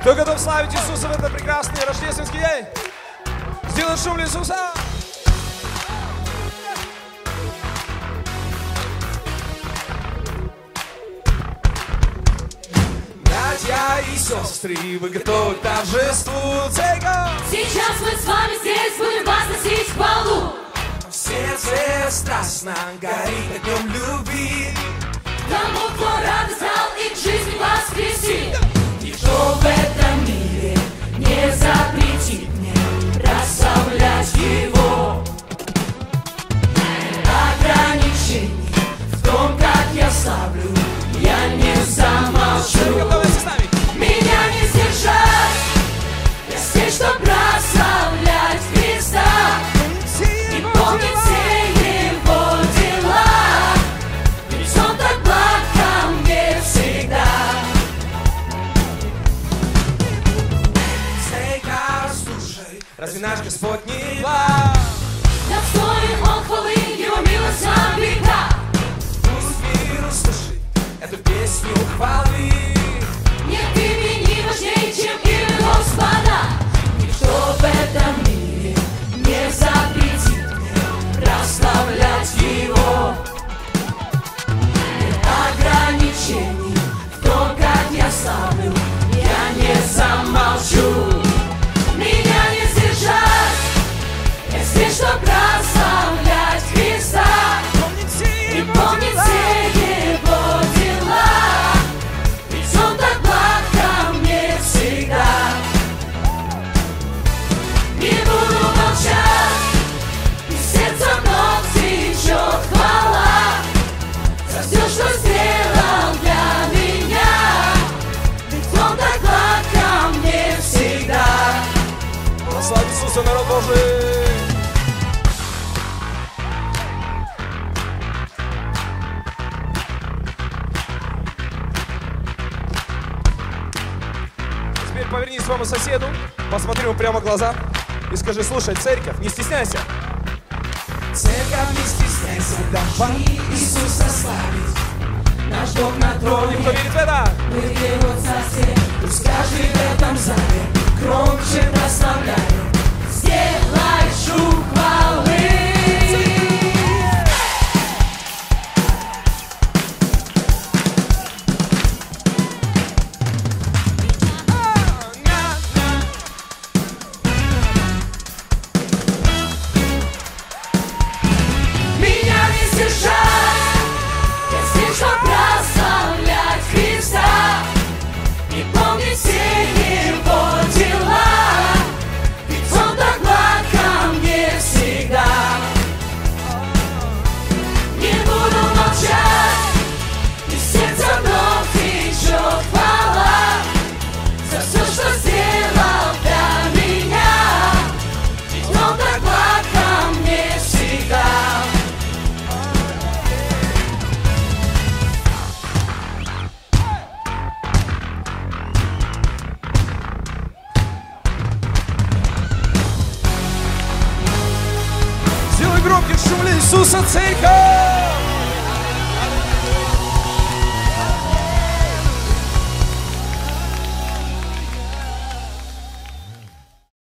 Кто готов славить Иисуса в этот прекрасный рождественский день? Сделать шум для Иисуса! Братья и сестры, вы готовы к торжеству, церковь? Сейчас мы с вами здесь будем возносить хвалу. В сердце страстно горит огнем любви. Тому, кто радость дал и к жизни воскресит. Никто в этом мире не запретит мне прославлять Его. Ограничений в том, как я славлю, я не замолчу. Меня не сдержать, я здесь, чтоб прославлять Христа и помнить все Его дела, ведь Он так благ ко мне всегда. Разве наш Господь не благ? Достоин Он хвалы, Его милость на века. Пусть мир услышит эту песню хвалы. Нет имени важнее, чем имя Господа. Никто в этом мире не запретит мне прославлять Его. Нет ограничений в том, как я славлю, я не замолчу. Меня не сдержать, я здесь, чтоб прославлять Христа и помнить все Его дела, ведь Он так благ ко мне всегда. Не буду молчать, и сердце вновь течет хвала за все, что сделал для меня, ведь Он так благ ко мне всегда. Слава Иисусу, народ Божий! Теперь повернись к своему соседу, посмотри ему прямо в глаза и скажи: слушай, церковь, не стесняйся. Церковь, не стесняйся, давай Иисуса славить. Наш Бог на троне, Кто верит в это? мы в Его царстве. Пусть каждый в этом зале громче прославляет. Сделай шум хвалы. Меня не сдержать, я здесь, чтоб прославлять Христа и помнить все Его дела, ведь Он так благ ко мне всегда. Не буду молчать, и сердце вновь течет хвала за все, что сделал для меня, ведь Он так благ ко мне всегда. Сделай громкий шум для Иисуса, церковь!